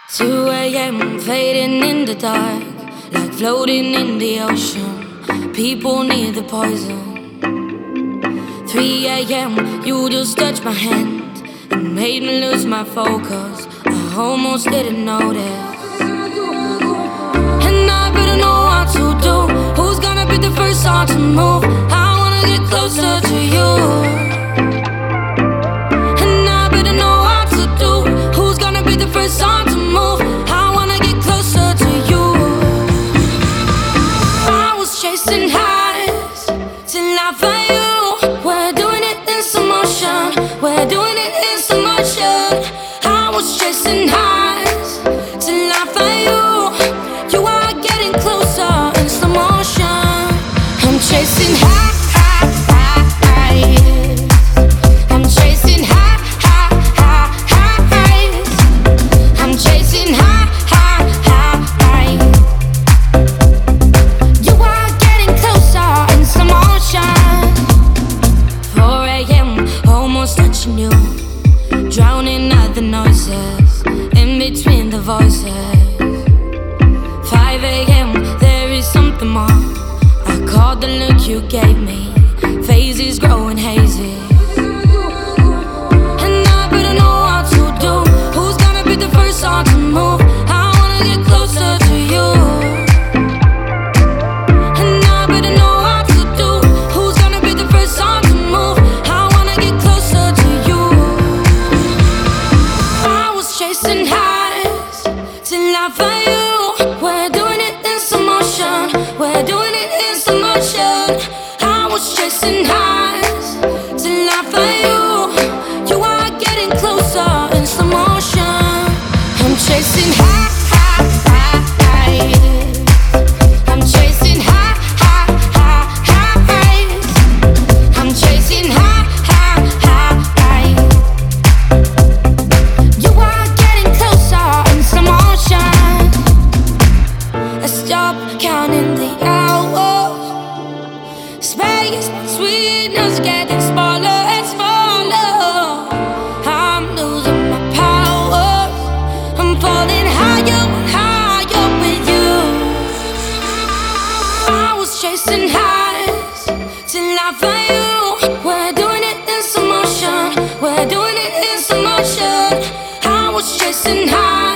2 a.m. fading in the dark, like floating in the ocean. People need the poison. 3 a.m. you just touched my hand and made me lose my focus. I almost didn't notice. And I better know what to do. Who's gonna be the first one to move? I wanna get closer to you. And I better know what to do. Who's gonna be the first one to move? I wanna get closer to you. I was chasing highs till I found you. We're doing it in slow motion. We're doing it in slow motion. I was chasing highs till I found you. You are getting closer in slow motion. I'm chasing highs. I'm chasing highs. I'm chasing highs. You are getting closer in slow motion. 4 a.m. almost touching you, drowning out the noises in between the voices. 5 a.m. there is something more. I caught the look you gave me. Phases growing hazy. And I better know what to do. Who's gonna be the first one to move? I wanna get closer to you. And I better know what to do. Who's gonna be the first one to move? I wanna get closer to you. I was chasing highs till I found you. We're doing it in slow motion. We're doing it in slow motion. I was chasing highs till I found you. You are getting closer in slow motion. I'm chasing highs. I'm chasing highs. I'm chasing highs. You are getting closer in slow motion. Let's stop counting the hours. Space between us getting smaller and smaller. I'm losing my power. I'm falling higher and higher with you. I was chasing highs till I found you. We're doing it in slow motion. We're doing it in slow motion. I was chasing highs.